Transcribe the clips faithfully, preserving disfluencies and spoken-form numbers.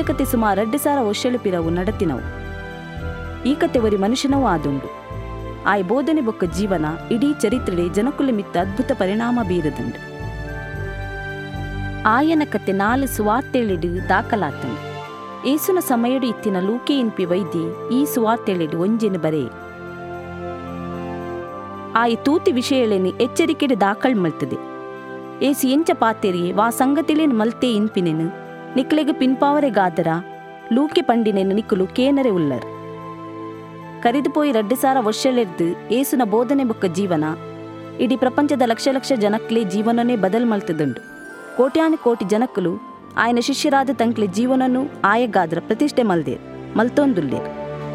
ಕತೆ ಸುಮಾರು ಎರಡು ಸಾರ ವರ್ಷಳು ಪಿರವು ನಡತಿನವು. ಈ ಕತೆ ಒರಿ ಮನುಷ್ಯನವೂ ಆದುಂಡು. ಆಯ್ ಬೋಧನೆ ಬೊಕ್ಕ ಜೀವನ ಇಡೀ ಚರಿತ್ರೆಡೆ ಜನಕುಲೆ ಮಿತ್ತ ಅದ್ಭುತ ಪರಿಣಾಮ ಬೀರದುಂಡು. ಆಯನ ಕತೆ ನಾಲು ಸುವಾರ್ತೆಳಿಡು ದಾಖಲಾತಂಡು. ಏಸುನ ಸಮಯಡು ಇತ್ತಿನ ಲೂಕೆ ಇನ್ಪಿ ವೈದ್ಯೆ ಈ ಸುವಾರ್ತೆಳಿಡು ಒಂಜೆನು ಬರೇ. ಆಯಿ ತೂತಿ ವಿಷಯಳೆನಿ ಎಚ್ಚರಿಕೆಡು ದಾಖಲ್ ಮಲ್ತದೆ. ಏಸು ಎಂಚ ಪಾತೆರಿಯೇ ವಾ ಸಂಗತಿಲೇನು ಮಲ್ತೆ ಇನ್ಪಿನೆನು ನಿಕ್ಲೆಗೆ ಪಿನ್ಪಾವರೆಗಾದರ ಲೂಕೆ ಪಂಡಿನೆನು ನಿಕ್ಕುಲು ಕೇನರೆ ಉಲ್ಲರ್. ಕರಿದು ಪೋಯಿ ರಡ್ಡು ಸಾರ ವರ್ಷಳೆರ್ದು ಏಸುನ ಬೋಧನೆ ಬೊಕ್ಕ ಜೀವನ ಇಡೀ ಪ್ರಪಂಚದ ಲಕ್ಷ ಲಕ್ಷ ಜನಕ್ಲೆ ಜೀವನನೇ ಬದಲ್ ಮಲ್ತದುಂಡು. ಕೋಟ್ಯಾನು ಕೋಟಿ ಜನಕ್ಕಲು ಆಯನ ಶಿಷ್ಯರಾದ ತಂಕ್ಲೆ ಜೀವನನು ಆಯಗಾದ್ರ ಪ್ರತಿಷ್ಠೆ ಮಲ್ದೇರ್ ಮಲ್ತೊಂದುಲ್ಲೇರ್.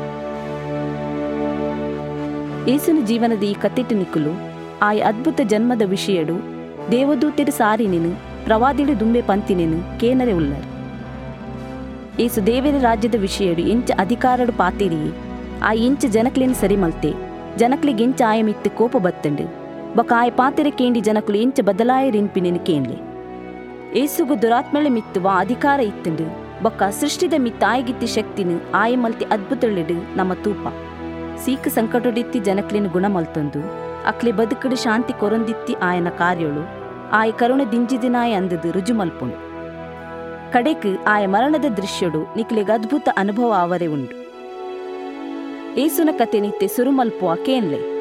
ಏಸುನ ಜೀವನದ ಈ ಕತ್ತಿಟ್ಟು ನಿಕ್ಕುಲು ಆಯ ಅದ್ಭುತ ಜನ್ಮದ ವಿಷಯಡು ದೇವದೂತೆಡು ಸಾರಿನೆನು ಪ್ರವಾದಿಡು ದುಂಬೆ ಪಂತಿನೆನು ಕೇನರೆ ಉಲ್ಲರ್. ಏಸು ದೇವರ ರಾಜ್ಯದ ವಿಷಯಡು ಎಂಚ ಅಧಿಕಾರಡು ಪಾತೆರಿಯೇ ಆ ಇಂಚ ಜನಕ್ಲೇನು ಸರಿ ಮಲ್ತೆ ಜನಕ್ಲಿಗೆ ಎಂಚ ಆಯ ಮಿತ್ತು ಕೋಪ ಬತ್ತಂಡು ಬೊಕ ಆಯ ಪಾತೆರೆ ಕೇಂಡಿ ಜನಕುಲು ಎಂಚ ಬದಲಾಯರಿಂಪಿನೆನು ಕೇನ್ಲೆ. ಏಸುಗು ದುರಾತ್ಮಳೆ ಮಿತ್ತು ವಾ ಅಧಿಕಾರ ಇತ್ತಂಡು ಬೊಕ್ಕ ಸೃಷ್ಟಿದ ಮಿತ್ತ ಆಯಗಿತ್ತಿ ಶಕ್ತಿನು ಆಯ ಮಲ್ತಿ ಅದ್ಭುತಳಿಡು ನಮ್ಮ ತೂಪ. ಸೀಕ ಸಂಕಟೊಡಿತ್ತಿ ಜನಕ್ಲೇನು ಗುಣ ಮಲ್ತೊಂದು ಅಕ್ಲೆ ಬದುಕಡು ಶಾಂತಿ ಕೊರೊಂದಿತ್ತಿ ಆಯನ ಕಾರ್ಯಳು ಆಯ ಕರುಣ ದಿಂಜಿದಿನಾಯ ಅಂದದು ರುಜು ಮಲ್ಪುಂಡು. ಕಡೆಕ್ ಆಯ ಮರಣದ ದೃಶ್ಯಡು ನಿಕ್ಲೆಗೆ ಅದ್ಭುತ ಅನುಭವ ಅವರೇ ಉಂಡು. ಏಸುನ ಕತೆ ನಿತ್ಯ ಸುರುಮಲ್ಪುವ ಕೇನ್ಲೆ.